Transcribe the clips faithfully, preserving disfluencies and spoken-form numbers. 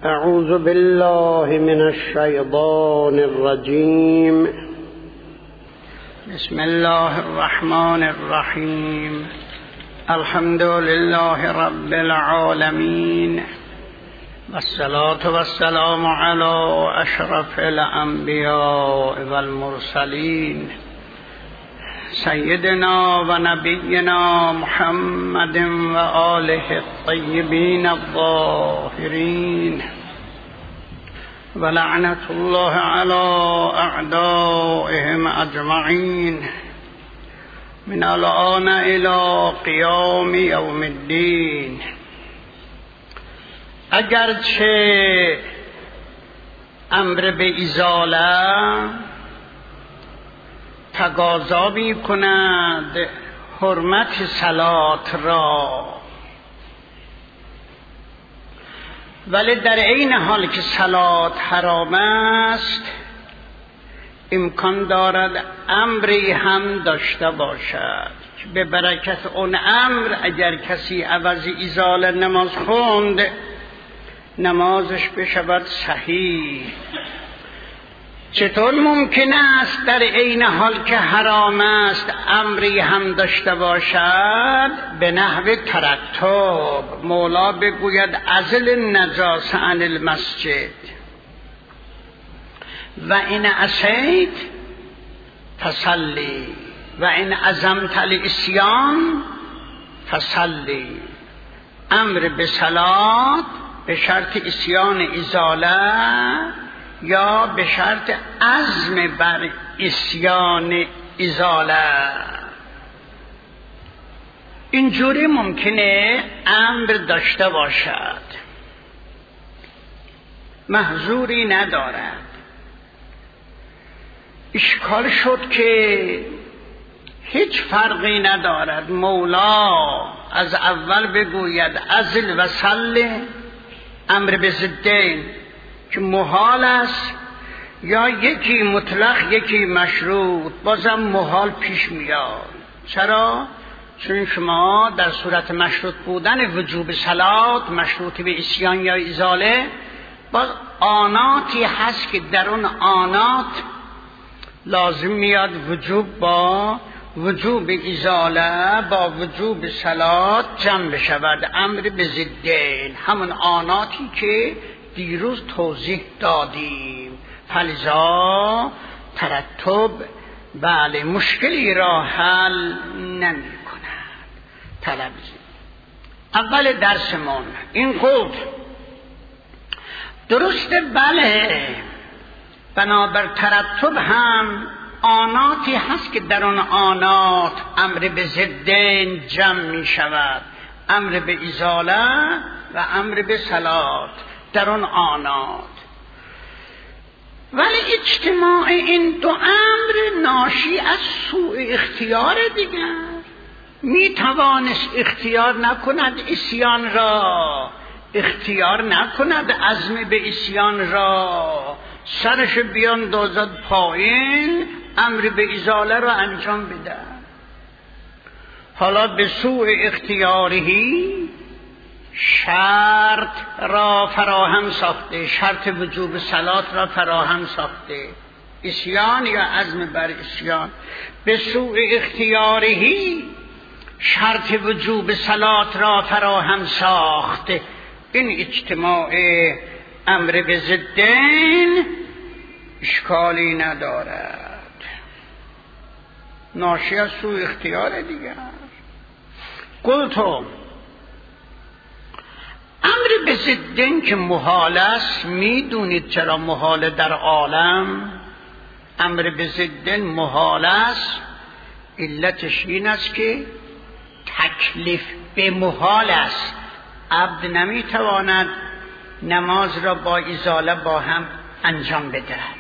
اعوذ بالله من الشیطان الرجیم. بسم الله الرحمن الرحیم. الحمد لله رب العالمین والصلاة والسلام علی اشرف الانبیاء والمرسلین سیدنا و نبینا محمد و آله الطیبین الطاهرین و لعنت الله علی اعدائهم اجمعین من الآن الی قیام یوم الدین. اگرچه امر به ازاله تقاضا می کند حرمت صلات را، ولی در عین حال که صلات حرام است امکان دارد امری هم داشته باشد که به برکت اون امر اگر کسی عوض ازاله نماز خوند نمازش بشود صحیح. چطور ممکن است در عین حال که حرام است امری هم داشته باشد؟ به نحو ترتب. مولا بگوید ازل النجاسه عن المسجد و این عصیت فصلی و این عزمت العصیان فصلی. امر به صلات به شرط عصیان ازاله یا به شرط عزم بر عصیان ازاله. اینجوری ممکنه امر داشته باشد، محظوری ندارد. اشکال شد که هیچ فرقی ندارد مولا از اول بگوید ازل و صل امر به ضدین که محال است، یا یکی مطلق یکی مشروط، بازم محال پیش میاد. چرا؟ چون شما در صورت مشروط بودن وجوب صلات مشروط به عصیان یا ازاله باز آناتی هست که در اون آنات لازم میاد وجوب با وجوب ازاله با وجوب صلات جمع بشود. امر به ضدین همون آناتی که دیروز توضیح دادیم. فلذا ترتب بله مشکلی را حل نمی کند. طلب اول درسمون این بود. درسته بله، بنابر ترتب هم آناتی هست که در اون آنات امر به ضدین جمع می شود، امر به ازاله و امر به صلات در اون آنات. ولی اجتماع این دو امر ناشی از سوء اختیار دیگر. می توانست اختیار نکند عصیان را، اختیار نکند عزم به عصیان را، سرش بیاندازد پایین امر به ازاله را انجام بده. حالا به سوء اختیاری شرط را فراهم ساخته، شرط وجوب صلات را فراهم ساخته، عصیان یا عزم بر عصیان. به سوء اختیاری شرط وجوب صلات را فراهم ساخته. این اجتماع امر به ضدین اشکالی ندارد، ناشی از سوء اختیار دیگر. گلتو امر به ضدین که محال است، میدونید چرا محال در عالم امر به ضدین محال است؟ علتش این است که تکلیف به محال است. عبد نمیتواند نماز را با ازاله با هم انجام بدهد.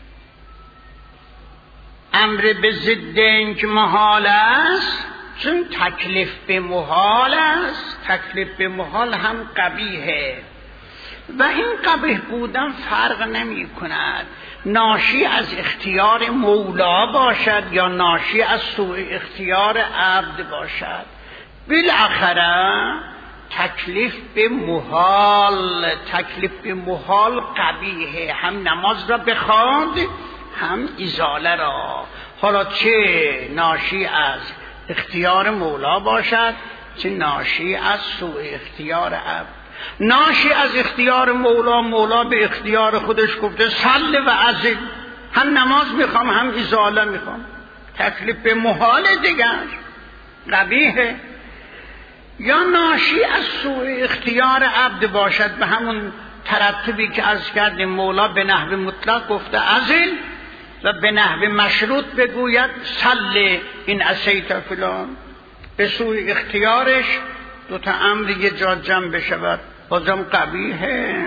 امر به ضدین که محال است چون تکلیف به محال است. تکلیف به محال هم قبیحه و این قبیح بودن فرق نمی کند ناشی از اختیار مولا باشد یا ناشی از سوء اختیار عبد باشد. بالاخره تکلیف به محال، تکلیف به محال قبیحه، هم نماز را بخواند هم ازاله را، حالا چه ناشی از اختیار مولا باشد چه ناشی از سوء اختیار عبد. ناشی از اختیار مولا، مولا به اختیار خودش گفته صل و عزل، هم نماز میخوام هم ازاله میخوام، تکلیف به محال دیگر قبیحه. یا ناشی از سوء اختیار عبد باشد، به همون ترتبی که عرض کردیم مولا به نحو مطلق گفته عزل و به نحو مشروط بگوید صل این عصیت فلان، به سوء اختیارش دو تا امر یه جا جمع بشود، بازم قبیحه.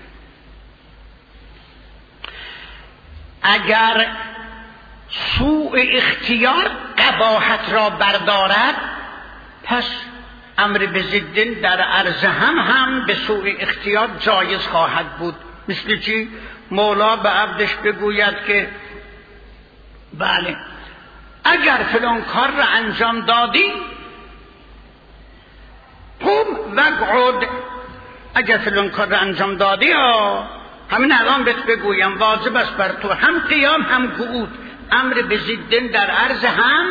اگر سوء اختیار قباحت را بردارد پس امر به ضدن در عرض هم هم به سوء اختیار جایز خواهد بود. مثل چی؟ مولا به عبدش بگوید که بله اگر فلان کار را انجام دادی قم وقعد، اگر فلان کار را انجام دادی ها همین الان بهت بگویم واجب است بر تو هم قیام هم قعود. امر به ضدن در عرض هم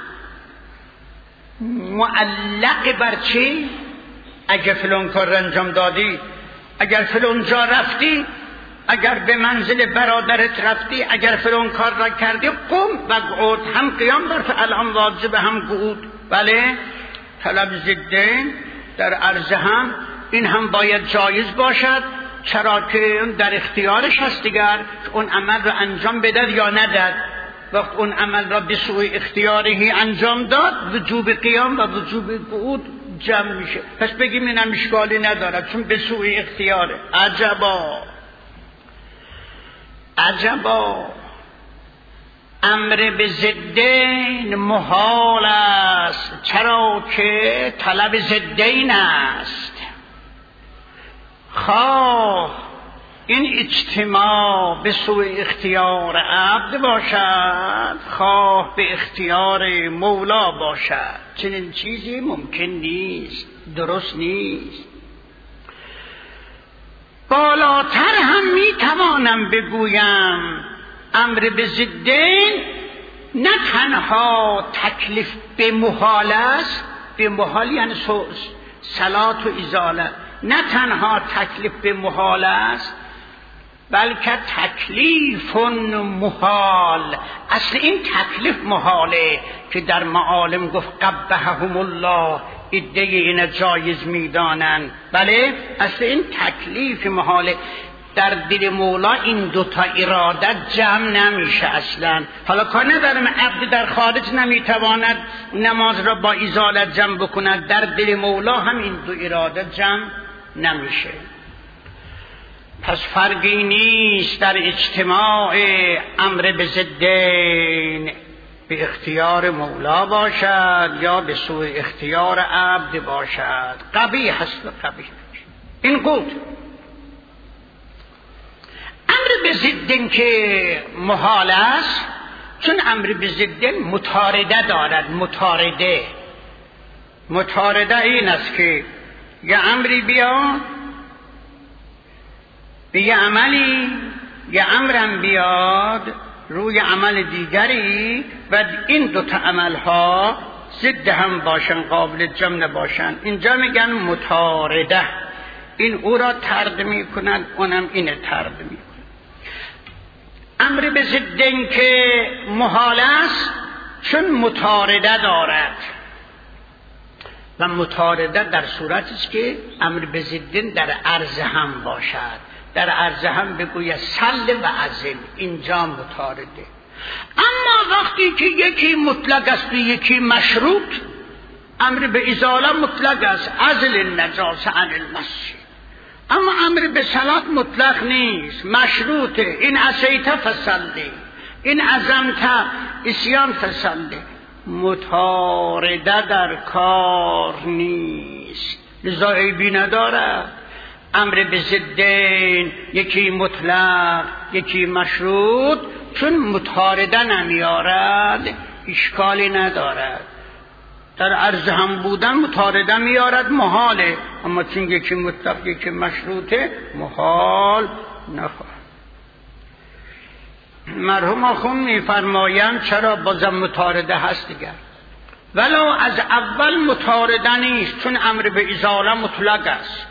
معلق بر چی؟ اگر فلان کار را انجام دادی، اگر فلان جا رفتی، اگر به منزل برادرت رفتی، اگر فلان کار را کردی قم وقعد، هم قیام بر تو الان واجب هم قعود. بله طلب ضدن در عرض هم این هم باید جایز باشد، چرا که در اختیارش هست دیگر اون عمل را انجام بدهد یا ندهد. وقت اون عمل را به سوء اختیاری انجام داد وجوب قیام و وجوب قعود جمع میشه، پس بگیم اینم اشکالی ندارد چون به سوء اختیاره. عجبا عجبا، امر به ضدین محال است، چرا که طلب ضدین است. خواه این اجتماع به سوء اختیار عبد باشد، خواه به اختیار مولا باشد، چنین چیزی ممکن نیست، درست نیست. بالاتر هم می توانم بگویم امر به ضدین نه تنها تکلیف به محال است، به محال یعنی صلات و ازاله، نه تنها تکلیف به محال است بلکه تکلیف محال. اصل این تکلیف محاله که در معالم گفت قبحهم الله، ایده این جایز میدانند. بله اصل این تکلیف محاله. در دل مولا این دوتا ارادت جمع نمیشه اصلا. حالا کار ندارم عبد در خارج نمیتواند نماز را با ازالت جمع بکند، در دل مولا هم این دو ارادت جمع نمیشه. پس فرقی نیست در اجتماع امر به ضدین به اختیار مولا باشد یا به سوء اختیار عبد باشد، قبیح هست و قبیح نمیشه. این قول امر به ضدین که محال است، چون امر به ضدین متارده دارد. متارده متارده این است که یه امری بیاد به یه عملی، یه امرم بیاد روی عمل دیگری و این دوتا عملها ضد هم باشن، قابل جمع نباشن، اینجا میگن متارده. این او را طرد میکنند، اونم اینه طرد میکنند. امر به ضدین که محال است چون متارده دارد و متارده در صورتی است که امر به ضدین در عرض هم باشد. در عرض هم بگوید صل و عزل، اینجا متارده. اما وقتی که یکی مطلق است و یکی مشروط، امر به ازاله مطلق است، عزل النجاسه عن المسجد، اما امر به صلات مطلق نیست، مشروطه. این عصیت فصلی، این عزمت اسیان فصلی، متارده در کار نیست، لذا عیبی ندارد. امر به ضدین یکی مطلق یکی مشروط، چون متارده نمیارد اشکالی ندارد. در عرض هم بودن مطارده میارد محاله، اما چون یکی مطلق یکی مشروطه محال نخواهد. مرحوم آخوند میفرمایند چرا بازم مطارده هست دیگر، ولو از اول مطارده نیست، چون امر به ازاله مطلق است،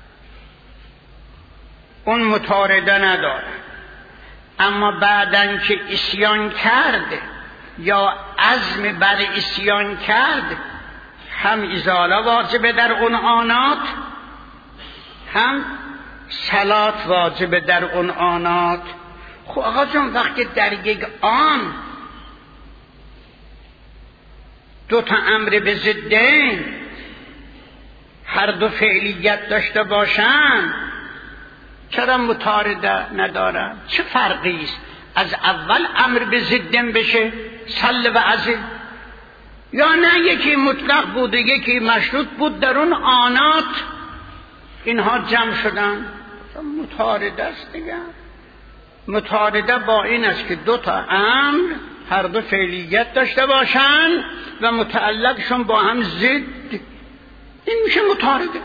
اون مطارده نداره. اما بعدن که عصیان کرد یا عزم بر عصیان کرد، هم ازاله واجبه در اون آنات، هم صلات واجبه در اون آنات. خب آقا جان وقتی در یک آن دو تا امر به ضدین هر دو فعلیت داشته باشن، چرا مطارده ندارن؟ چه فرقی است از اول امر به ضدن بشه سل و عزل، یا نه یکی مطلق بود و یکی مشروط بود، در اون آنات اینها جمع شدن، مطارده است دیگه. مطارده با این است که دو تا امر هر دو فعلیت داشته باشن و متعلقشون با هم ضد، این میشه مطارده.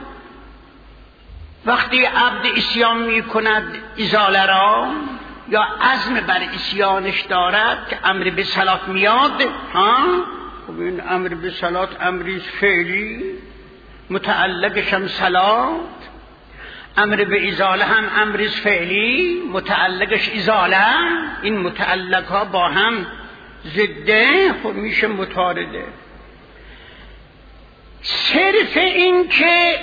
وقتی عبد عصیان می کند ازاله را یا عزم بر عصیانش دارد که امر به صلات میاد، ها خب این امر به صلات امری فعلی، متعلقش هم صلات، امر به ازاله هم امری فعلی، متعلقش ازاله، این متعلق ها با هم ضده، خب میشه مطارده. صرف این که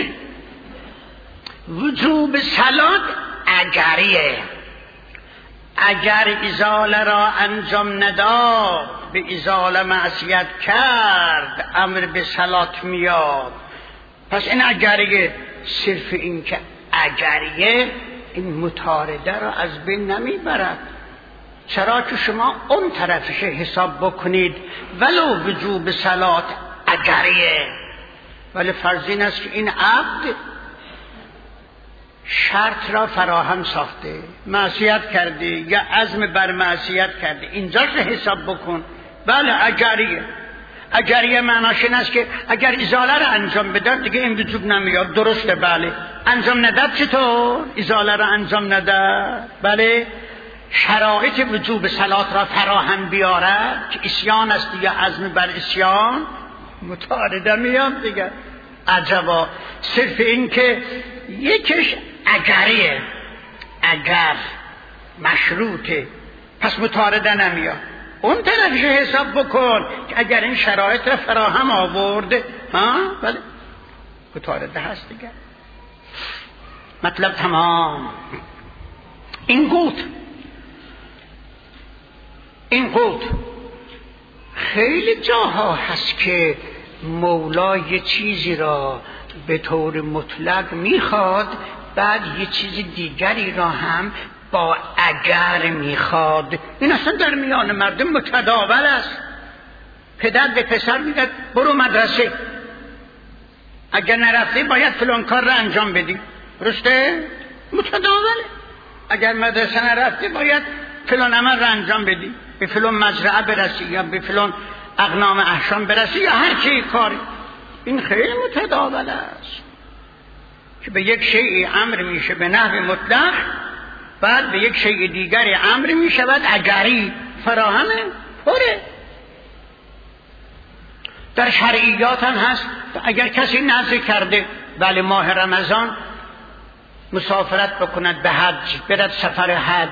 وجوب صلات اجریه، اگر ازاله را انجام نداد به ازاله معصیت کرد امر به صلات میاد، پس این اجریه. صرف این که اجریه این مطارده را از بین نمیبرد. چرا که شما اون طرفش حساب بکنید ولو وجوب صلات اجریه، ولی فرض این است که این عبد شرط را فراهم ساخته، معصیت کرده یا عزم بر معصیت کرده، اینجاش حساب بکن. بله اجریه. اجریه معناش این است که اگر ازاله را انجام بده دیگه این وجوب نمیاد، درسته، بله. انجام نداد چطور؟ ازاله را انجام نداد، بله. شرایط وجوب صلات را فراهم بیارد که عصیان است یا عزم بر عصیان، مطارده میاد دیگه. عجبا، صرف این که یکیش اجریه، اگر مشروطه پس مطارده نمیاد. اون طرفش حساب بکن که اگر این شرایط را فراهم آورده، ها بله مطارده هست دیگه. مطلب تمام. این قوت این قوت خیلی جاها هست که مولا یه چیزی را به طور مطلق میخواد، بعد یه چیز دیگری را هم با اگر میخواد. این اصلا در میان مردم متداول است. پدر به پسر میگه برو مدرسه، اگر نرفتی باید فلان کار را انجام بدی، درسته؟ متداوله. اگر مدرسه نرفتی باید فلان عمل را انجام بدی، به فلان مزرعه برسی یا به فلان اقنام احشام برسی یا هر چی کاری. این خیلی متداول است که به یک شیء امر میشه به نحو مطلق، بعد به یک شیء دیگری امر میشود اجری، فراهمه، پره. در شرعیات هم هست. اگر کسی نذر کرده ولی ماه رمضان مسافرت بکند به حج، برد سفر حج،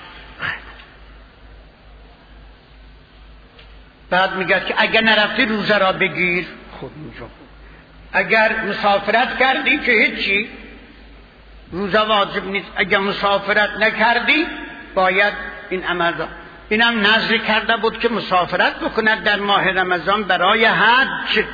بعد میگه که اگر نرفتی روزه را بگیر. خود اینجا اگر مسافرت کردی که هیچی، روزه واجب نیست. اگر مسافرت نکردی باید این عمل را. اینم نذر کرده بود که مسافرت بکند در ماه رمضان برای حج.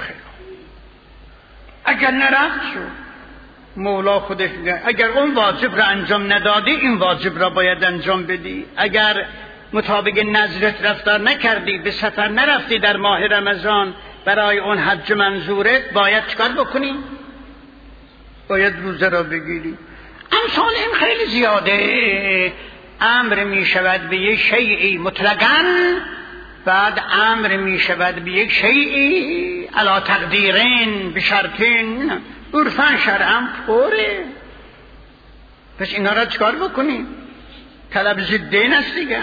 اگر نرفت شد، مولا خودش میگه اگر اون واجب را انجام ندادی این واجب را باید انجام بدی. اگر مطابق نظرت رفتار نکردی، به سفر نرفتی در ماه رمضان برای اون حج منظورت، باید چکار بکنی؟ باید روزه را بگیری. امثال این خیلی زیاده. امر می شود به یک شیئی مطلقاً بعد امر می شود به یک شیئی علا تقدیرین به شرطین، عرفاً شرعاً پره. پس اینا را چکار بکنیم؟ طلب ضدین است دیگه.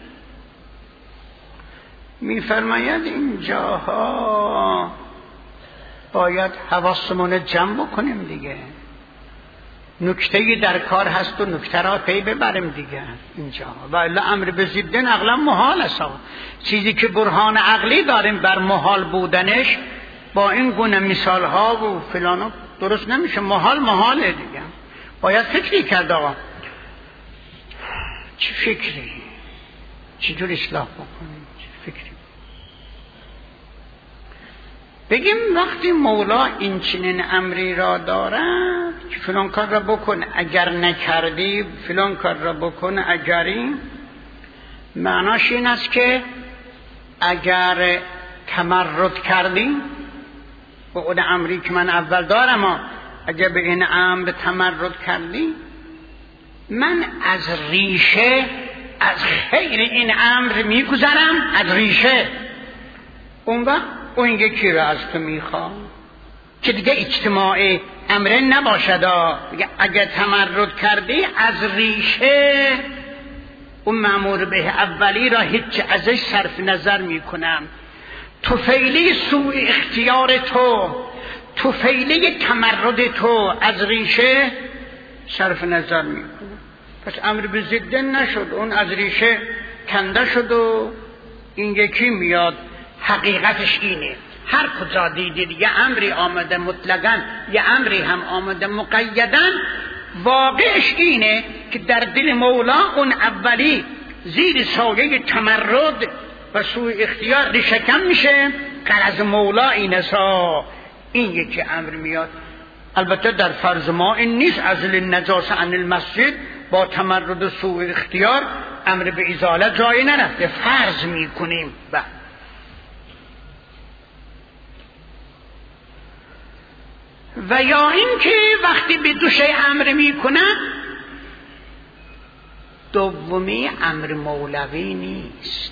می فرماید اینجاها باید حواسمون جمع بکنیم دیگه. نکته‌ای در کار هست و نکته را پی ببریم دیگه اینجا. و الا امر به ضدن عقلا محال است. چیزی که برهان عقلی داریم بر محال بودنش با این گونه مثال ها و فلانا درست نمیشه. محال محاله دیگه. باید فکری کرد آقا. چه فکری؟ چجور اصلاح بکنیم؟ چه فکری؟ بگیم وقتی مولا این چنین امری را دارد که فلان کار را بکن، اگر نکردی فلان کار را بکن، اگری معناش این است که اگر تمرد کردی به اون امری که من اول دارم، اگر به این امر تمرد کردی، من از ریشه از خیر این امر میگذرم، از ریشه. اون وقت اون یکی را از تو میخوام که دیگه اجتماع امره نباشد. اگر تمرد کردی از ریشه اون مأمور به اولی را هیچ ازش صرف نظر میکنم. طفیلی سوء اختیار تو، طفیلی تمرد تو از ریشه صرف نظر میکنم. پس امر به ضد نشد، اون از ریشه کنده شد و این یکی میاد. حقیقتش اینه هر کجا دیدید یه امری آمده مطلقاً، یه امری هم آمده مقیداً، واقعش اینه که در دل مولا اون اولی زیر سایه تمرد و سوء اختیار ریشه کن میشه. غرض مولا اینه سا این یکی امر میاد. البته در فرض ما این نیست ازل النجاسه عن المسجد با تمرد و سوء اختیار امر به ازاله جایی نرفته، فرض میکنیم. بله و یا این که وقتی به دو شی امر میکنن، دومی امر مولوی نیست.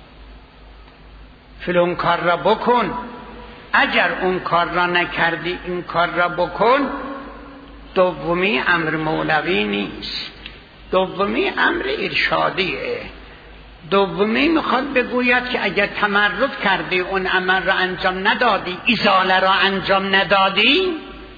فلان کار را بکن، اگر اون کار را نکردی این کار را بکن، دومی امر مولوی نیست، دومی امر ارشادیه. دومی میخواد بگوید که اگر تمرد کردی اون عمل را انجام ندادی، ازاله را انجام ندادی،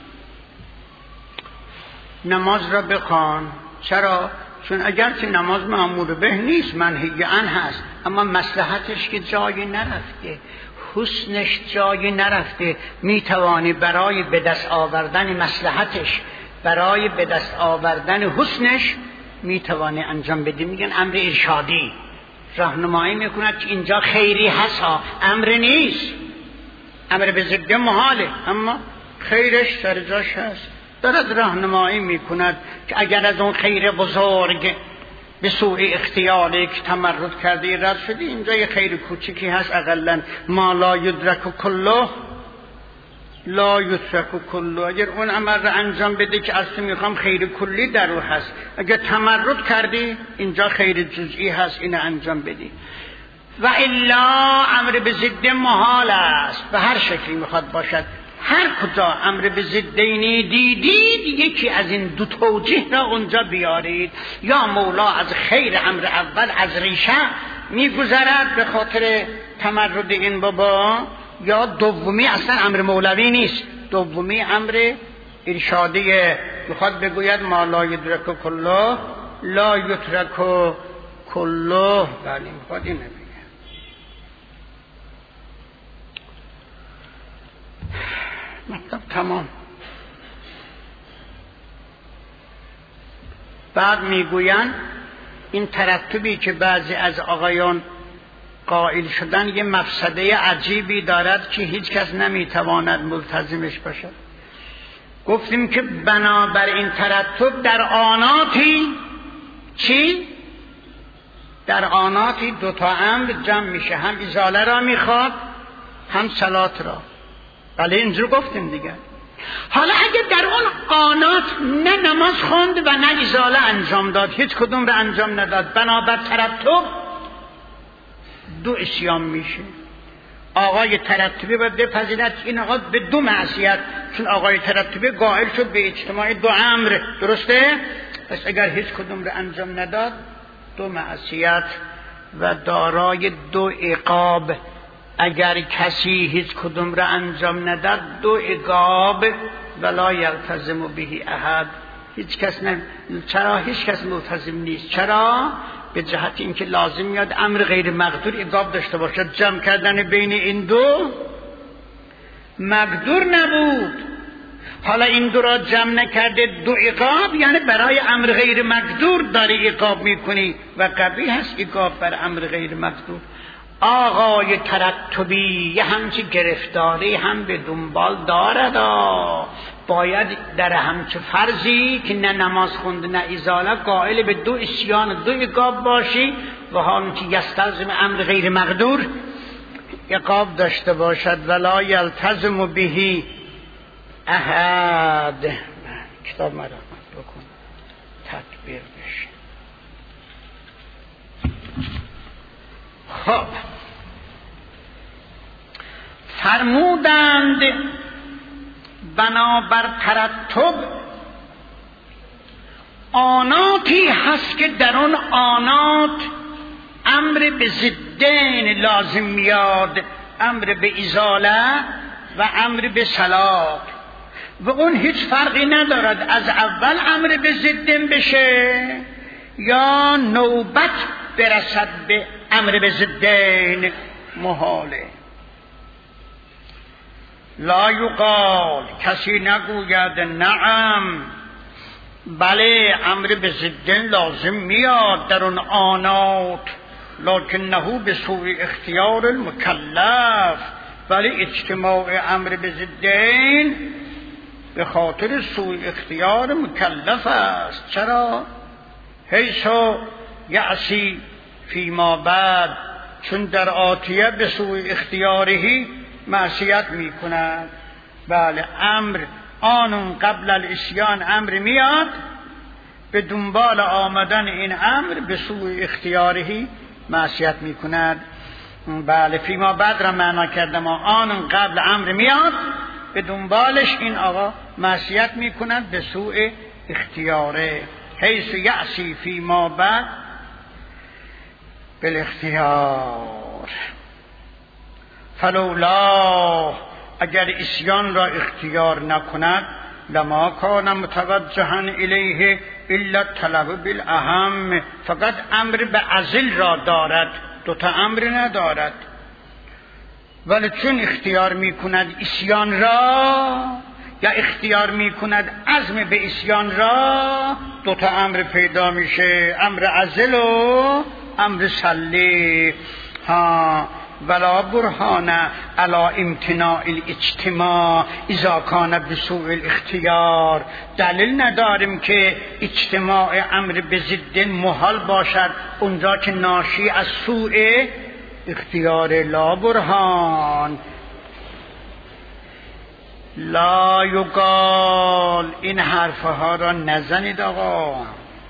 نماز را بخوان. چرا؟ چون اگر که نماز مأمور به نیست، منهی عنه هست، اما مصلحتش که جایی نرفته، حسنش جایی نرفته، میتوانی برای به دست آوردن مصلحتش، برای به دست آوردن حسنش میتوانی انجام بدی. میگن امر ارشادی، راهنمایی میکند که اینجا خیری هست ها، امر نیست. امر به ضد محاله اما خیرش سر جاش هست. دارد راهنمایی میکند که اگر از اون خیر بزرگ به سوء اختیاری که تمرد کردی رد شدی، اینجا یه خیر کوچکی هست، اقلا ما لا یدرک کله لا یترک کله. اگر اون عمل را انجام بده که از تو میخوام خیر کلی در او هست، اگر تمرد کردی اینجا خیر جزئی هست، اینو انجام بدی. و الا امر به ضد محال است، به هر شکلی میخواد باشد. هر کجا امر به ضدینی دیدید یکی از این دو توجیه را اونجا بیارید. یا مولا از خیر امر اول از ریشه میگذرد به خاطر تمرد این بابا، یا دومی اصلا امر مولوی نیست، دومی امر ارشادیه. میخواد بگوید ما لا یدرک کله لا یترک کله. بله میخواد این نبید. مطلب تمام. بعد میگویند این ترتبی که بعضی از آقایان قائل شدن یه مفسده عجیبی دارد که هیچ کس نمیتواند ملتزمش باشد. گفتیم که بنابر این ترتب در آناتی چی؟ در آناتی دوتا امر جمع میشه، هم ازاله را میخواد هم صلات را. بله اینجور گفتیم دیگه. حالا اگه در اون آنات نه نماز خوند و نه ازاله انجام داد، هیچ کدوم را انجام نداد، بنابر ترتب دو اسیان میشه. آقای ترتبی باید بپذیرد این آقا به دو معصیت، چون آقای ترتبی قائل شد به اجتماع دو امر، درسته؟ پس اگر هیچ کدوم رو انجام نداد دو معصیت و دارای دو عقاب. اگر کسی هیچ کدوم رو انجام نداد دو عقاب ولا یلتزم به احد، هیچ کس نه. چرا هیچ کس ملتزم نیست؟ چرا؟ به جهت اینکه لازم میاد امر غیر مقدور عقاب داشته باشد. جمع کردن بین این دو مقدور نبود، حالا این دو را جمع نکرده دو عقاب، یعنی برای امر غیر مقدور داری عقاب میکنی و قبیح هست عقاب بر امر غیر مقدور. آقای ترتبی یه همچی گرفتاری هم به دنبال دارد، باید در همچه فرضی که نه نماز خونده نه ازاله قائل به دو اسیان دو عقاب باشی و حال که یستلزم امر غیر مقدور عقاب داشته باشد. ولا یلتزم به احد. کتاب مرحمت بکن تدبیر بشه. خب فرمودند بنابر ترتب آناتی هست که در اون آنات امر به ضدین لازم میاد، امر به ازاله و امر به صلاح، و اون هیچ فرقی ندارد از اول امر به ضدین بشه یا نوبت برسد به امر به ضدین، محاله. لا یقال، کسی نگوید نعم بله امر به ضدین لازم میاد در اون آنات، لکنه به سوء اختیار المکلف، ولی اجتماع امر به ضدین به خاطر سوء اختیار مکلف است. چرا؟ حیث یعصی فیما بعد، چون در آتیه به سوء اختیارهی معصیت می کند. بله امر آنون قبل الاسیان امر میاد، به دنبال آمدن این امر به سوء اختیارهی معصیت می کند. بله فیما بعد را معنا کردم، آنون قبل امر میاد به دنبالش این آقا معصیت می کند به سوء اختیاره. حیث یعصی فیما بعد بالاختیار. فلولا، اگر اسیان را اختیار نکند، لما کان متوجها الیه الا طلب بالاهم، فقط امر به عزل را دارد، دوتا امر ندارد. ولی چون اختیار میکند اسیان را یا اختیار میکند عزم به اسیان را، دوتا امر پیدا میشه، امر عزل و امر سلی. ها ولا برهان علی امتناع الاجتماع اذا کان بسوء الاختیار، دلیل نداریم که اجتماع امر به ضد محال باشد اونجا که ناشی از سوء اختیار. لا برهان لا یقال، این حرفها را نزنید آقا.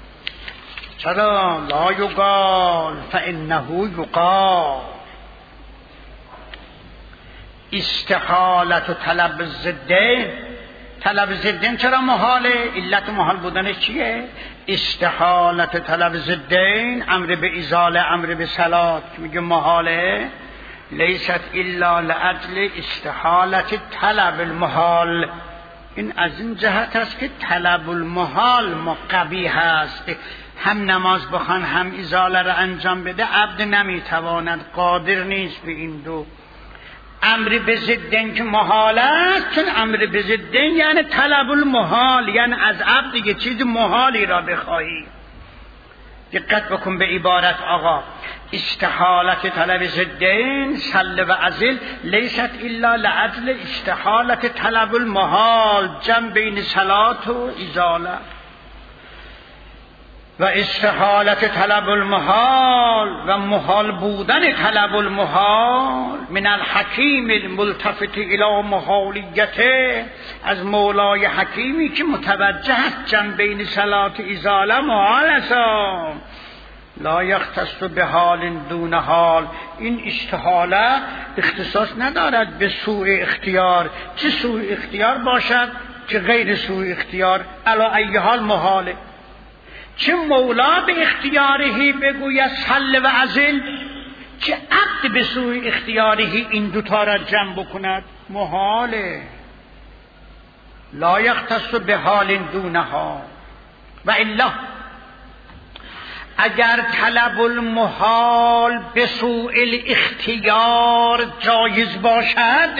چرا؟ لا یقال فانه یقال. استحالت و طلب ضدین، طلب ضدین چرا محاله؟ علت محال بودنش چیه؟ استحالت طلب ضدین، امر به ازاله امر به صلاح که میگه محاله، لیست الا لاجل استحالت طلب المحال. این از این جهت است که طلب المحال مقبیح است، هم نماز بخوان هم ازاله را انجام بده عبد نمیتواند، قادر نیست به این دو. امر به ضدین که محال است، چون امر به ضدین یعنی طلب المحال، یعنی از عبد یه چیز محالی را بخواهی. دقت بکن به عبارت آقا، استحالت طلب ضدین سل و عزل لیست الا لعجل استحالت طلب المحال، جمع بین صلات و ازاله. و استحالت طلب المحال و محال بودن طلب المحال من الحکیم الملتفت الى محالیته، از مولای حکیمی که متوجه است جمع بین صلات ازاله محال است. لا یختص به حال دون حال، این استحاله اختصاص ندارد به سوء اختیار، چه سوء اختیار باشد چه غیر سوء اختیار، علی ای حال محاله. چه مولا به اختیارهی بگوید سل و عزل، چه عبد به سوء اختیارهی این دوتا را جمع بکند، محاله. لا یختص به حال دون حال. و الا اگر طلب المحال به سوء الاختیار جایز باشد،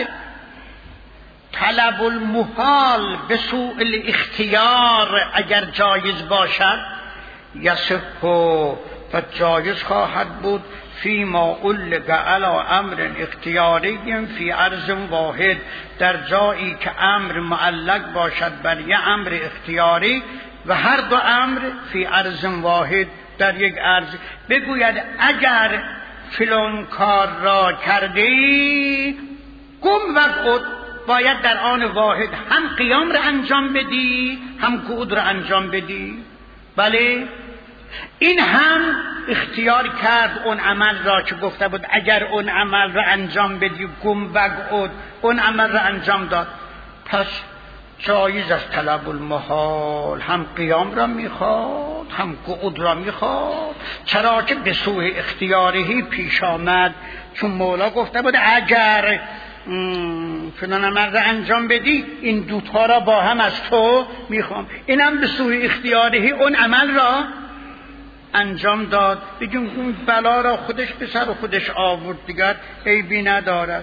طلب المحال به سوء الاختیار اگر جایز باشد، یصح و جایز خواهد بود فی ما علق علی امر اختیاری فی عرض واحد، در جایی که امر معلق باشد بر یک امر اختیاری و هر دو امر فی عرض واحد، در یک عرض. بگوید اگر فلان کار را کردی قم وقعد، باید در آن واحد هم قیام را انجام بدی هم قعود را انجام بدی. بله، این هم اختیار کرد اون عمل را که گفته بود اگر اون عمل را انجام بدی قم وقعد، اون عمل را انجام داد. پس جایز از طلب المحال، هم قیام را میخواد هم قعود را میخواد، چرا که به سوء اختیاری پیش آمد. چون مولا گفته بود اگر فلان عمل را انجام بدی این دوتا را با هم از تو میخوام، اینم به سوء اختیاری اون عمل را انجام داد. بگیم اون بلا را خودش به سر خودش آورد، دیگر عیبی ندارد.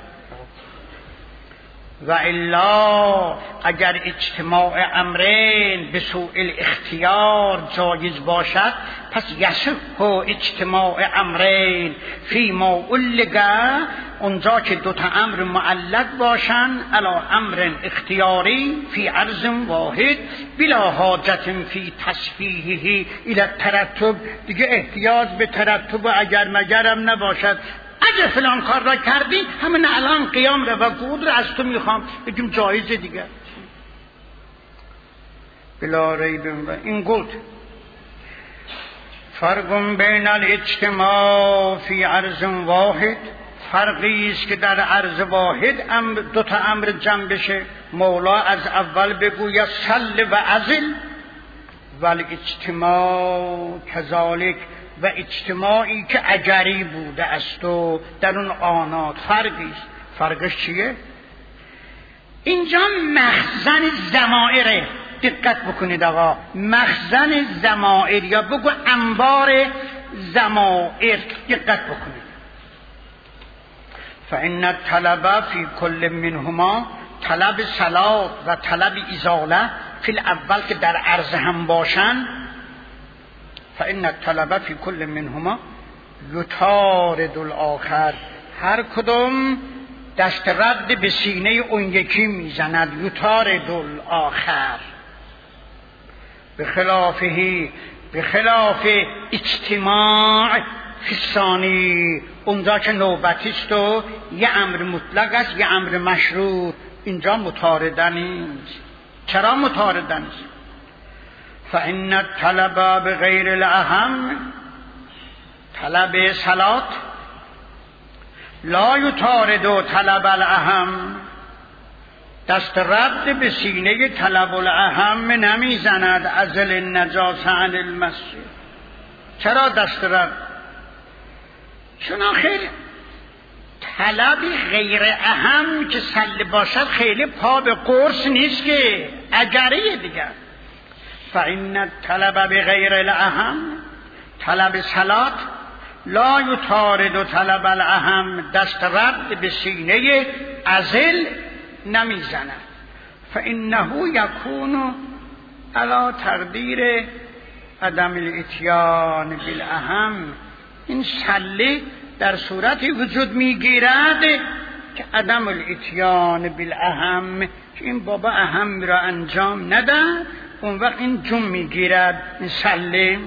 و الا اگر اجتماع امرین به سوء الاختیار جایز باشد، پس یصح اجتماع امرین فی ما علق، اونجا که دوتا امر معلق باشن علی امر اختیاری فی عرض واحد بلا حاجت فی تصفیحه الی الترتب، دیگه احتیاج به ترتب و اگر مگرم نباشد. اگه فلان کار را کردی همین الان قیام را و قعود را از تو میخوام، بگیم جایزه دیگر بلا ریب. و این گفت فرق بین الاجتماع فی عرض واحد، فرقی است که در عرض واحد امر دو تا امر جمع بشه. مولا از اول بگوید سل و عزل، ولی اجتماع کذالک، و اجتماعی که اجری بوده است و در اون آنات فرقی است. فرقش چیه؟ اینجا مخزن ضمائره، دقت بکنید آقا، مخزن ضمائر یا بگو انبار ضمائر، دقت بکنید. فإن الطلب فی کل منهما، طلب صلاة و طلب ازاله فی الاول که در عرض هم باشن، فإن الطلب فی کل منهما یطارد الآخر، هر کدوم دست رد به سینه اون یکی میزند. یطارد الآخر بخلافه، بخلاف اجتماع فی الثانی، اونجا که نوبتی است و یه امر مطلق است یه امر مشروط، اینجا مطاردن نیست. چرا مطاردن نیست؟ فإن الطلب بغیر الاهم، طلب صلات لا یطارد طلب الاهم، دست رد به سینه طلب الاهم نمیزند. ازل النجاس عن المسجد. چرا دست رد؟ چون آخر طلبی غیر اهم که سل باشد خیلی پا به قرص نیست که اجریه دیگر. فإن الطلب بغیر الاهم، طلب صلات لا یطارد طلب الاهم، دست رد به سینه ازل نمیزند. فإنه یکون علی تقدیر عدم الاتیان بالاهم، این سله در صورتی وجود میگیرد که عدم الاتیان بالاهم، که این بابا اهم را انجام نده، اون وقت این جم میگیرد این سله.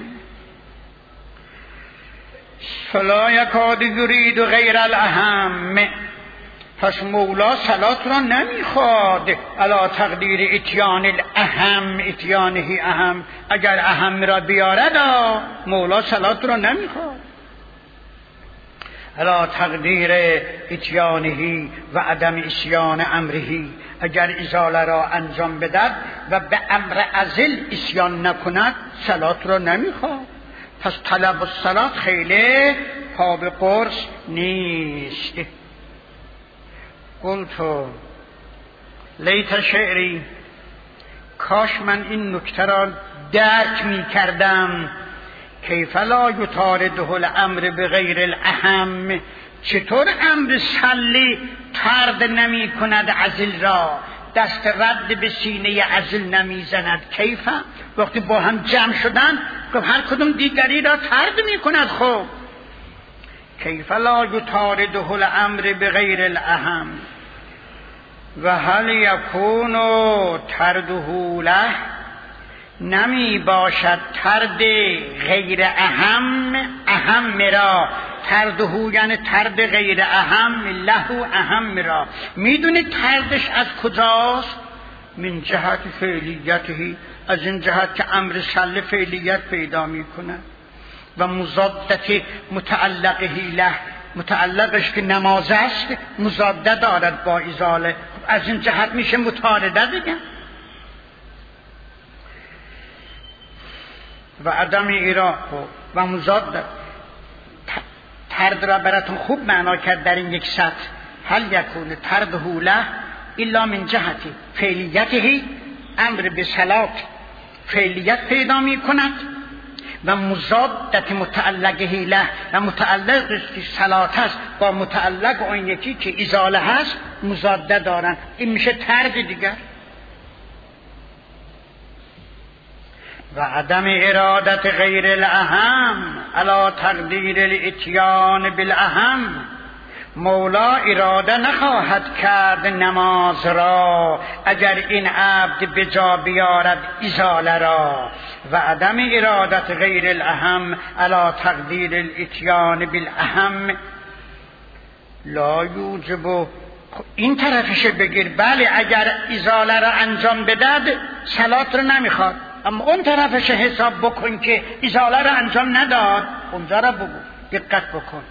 فلا یکاد یرید غیر الاهم، پس مولا صلات را نمیخواد علا تقدیر اتیان الاهم، اتیانه اهم، اگر اهم را بیارد مولا صلات را نمیخواد. علا تقدیر اتیانه و عدم اسیان امره، اگر ازاله را انجام بدد و به امر ازل اسیان نکند صلات را نمیخواد. پس طلب الصلات خیلی پا به قرص نیست. قلتو لیت شعری، کاش من این نکته را درک می کردم. کیف لا یطارده الامر بغیر الاهم، چطور امر سلی طرد نمی کند ازل را، دست رد به سینه ازل نمی زند. کیف وقتی با هم جمع شدن گفت هر کدوم دیگری را طرد می کند. خب کیف لا یطارده الامر بغیر الاهم و هل یکون طرده له، نمی باشد طرد غیر اهم اهم را، طرده یعنی طرد غیر اهم، له اهم را. میدونی طردش از کجاست؟ من جهت فعلیته، از این جهت که امر سل فعلیت پیدا میکنه و مضادت متعلقه له، متعلقش که نماز است مضاده دارد با ازاله، از این جهت میشه مطارده دیگه. و عدم ایرا و مضاد طرد را براتون خوب معنا کرد در این یک سطر. هل یکون طرده له الا من جهت فعلیته، امر به صلات فعلیت پیدا می کند و مضادت متعلقه له، و متعلق که صلات هست با متعلق اون یکی که ازاله هست مضاده دارن، این میشه طرد دیگر. و عدم ارادت غیر الاهم علی تقدیر الاتیان بالاهم، مولا اراده نخواهد کرد نماز را اگر این عبد بجا بیارد ازاله را. و عدم ارادت غیر الاهم علی تقدیر الاتیان بالاهم لا یوجب، این طرفش بگیر بله اگر ازاله را انجام بدد صلات رو نمیخواد، اما اون طرفش حساب بکن که ازاله را انجام نداد، اونجا را بگو، دقت بکن.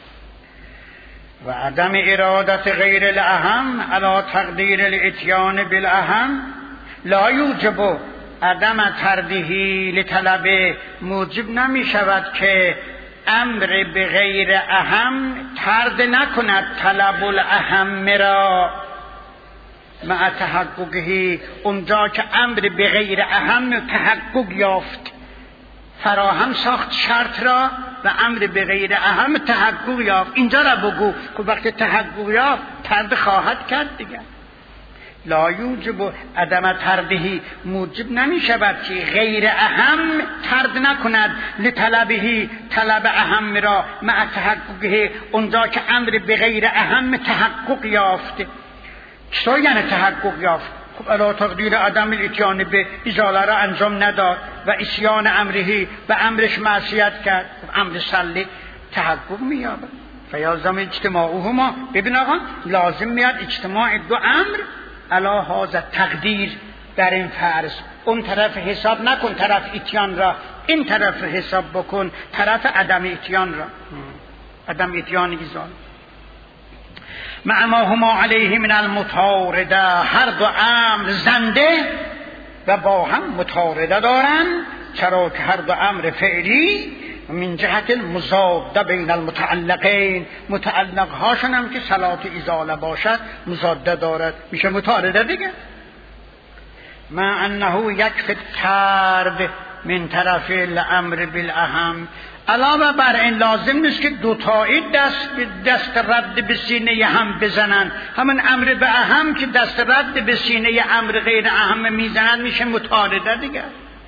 و عدم ارادت غیر الاهم علی تقدیر الاتیان بالاهم لا یوجب، عدم تردیهی لطلب موجب نمی شود که امر به غیر اهم ترد نکند طلب الاهم را مع تحققه، اونجا که امر به غیر اهم تحقق یافت، فراهم ساخت شرط را و امر به غیر اهم تحقق یافت، اینجا را بگو که وقتی تحقق یافت ترد خواهد کرد دیگر. لا یوجب، عدم تردهی موجب نمی شود که غیر اهم ترد نکند لطلبهی طلب اهم را مع تحققه، اونجا که امر به غیر اهم تحقق یافت. چطور یعنی تحقق یافت؟ خب علا تقدیر عدم الاتیان به ازاله را انجام نداد و اسیان امرهی و امرش معصیت کرد، خب امر سلی تحقق مییابد. فیازم اجتماعهما، ببین آقا لازم میاد اجتماع دو امر علا هذا تقدیر در این فرض. اون طرف حساب نکن طرف اتیان را، این طرف حساب بکن طرف عدم اتیان را، عدم اتیان ازاله. مع ما هما علیه من المطارده، هر دو امر زنده و با هم مطارده دارن، چرا که هر دو امر فعلی من جهت المضاده بین المتعلقین، متعلق هاشون هم که صلات ازاله باشد مضاده دارد، میشه مطارده دیگه. مع انه یکفی طرد من طرف الامر بالاهم، علاوه بر این لازم نیست که دوتایی دست دست رد به سینه هم بزنن، همون امر به اهم که دست رد به سینه امر غیر اهم میزنن میشه مطارده دیگه.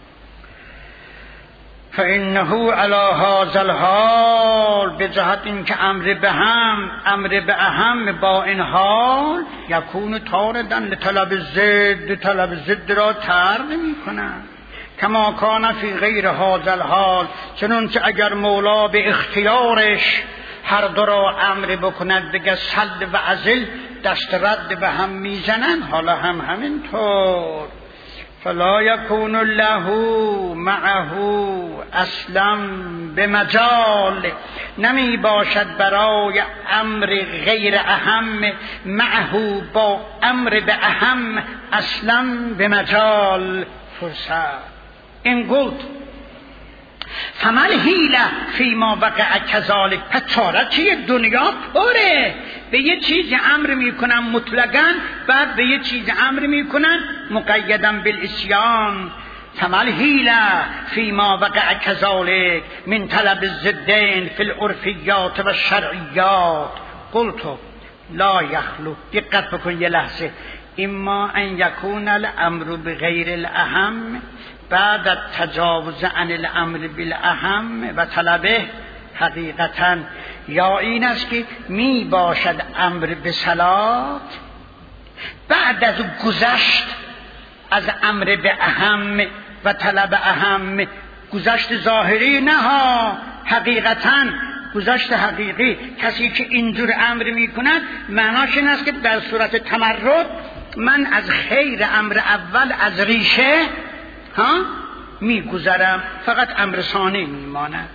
فانه علی هذا الحال، به جهت اینکه امر به هم امر به اهم با این حال یکون طاردا لطلب ضد، طلب ضد را طرد میکنن. کما کان فی غیر هذا الحال، چنانچه اگر مولا به اختیارش هر دو را امر بکند بگه سل و ازل دست رد به هم میزنن حالا هم همینطور. فلا یکون له معه اصلا به مجال، نمی باشد برای امر غیر اهم معه با امر به اهم اصلا به مجال فرصت. این گفت فمل حیله فیما وقع کذالک، پس چاره چیه؟ دنیا پره به یه چیز امر میکنن مطلقاً، بعد به یه چیز امر میکنن مقیداً بالاسیان. فمل حیله فیما وقع کذالک من طلب الضدین فی العرفیات و الشرعیات. قلت لا یخلو، دقت بکن یه لحظه، اما ان یکون الامر بغیر الاهم بعد التجاوز عن الامر بالاهم و طلبه حقیقتا، یا این است که می باشد امر به صلات بعد از گذشت از امر به اهم و طلب اهم، گذشت ظاهری نه ها، حقیقتا گذشت حقیقی. کسی که اینجور امر می کند معناش این است که در صورت تمرد من از خیر امر اول از ریشه ها می گذرم، فقط امر ثانی می ماند.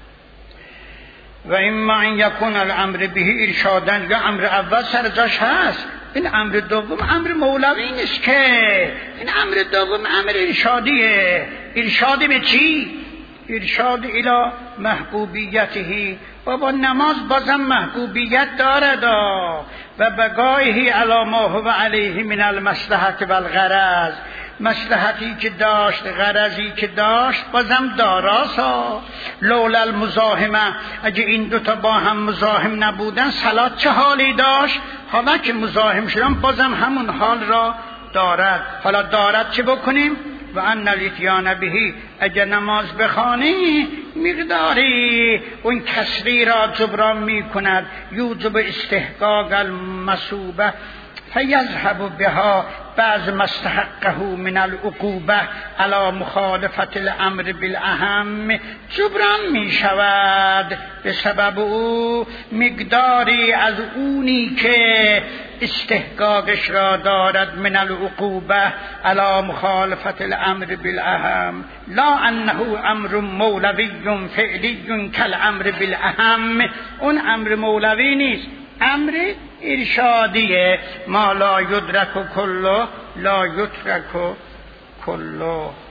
و اما ان یکون الامر به ارشادن، یا امر اول سر جاش هست، این امر دوم امر مولوی نیست که، این امر دوم امر ارشادیه. ارشاد به چی؟ ارشاد الی محبوبیته. بابا نماز بازم محبوبیت دارد و بقایه علی ما هو علیه من المصلحت و الغرض، مصلحتی که داشت غرضی که داشت بازم داراسا. لولا المزاحمه، اگه این دوتا با هم مزاحم نبودن صلات چه حالی داشت؟ حالا که مزاحم شدن بازم همون حال را دارد. حالا دارد چه بکنیم؟ و ان الاتیان بهی، اگه نماز بخوانی مقداری اون کسری را جبران می کند، یوجب استحقاق المصوبه فیذهب بها بعض مستحقه من العقوبه علی مخالفت الامر بالاهم، جبران می شود به سبب او مقداری از اونی که استحقاقش را دارد من العقوبه علی مخالفت الامر بالاهم، لا انه امر مولوی فعلی کالامر بالاهم. اون امر مولوی نیست، امر ارشادیه. ما لا یدرک کله لا یترک کله.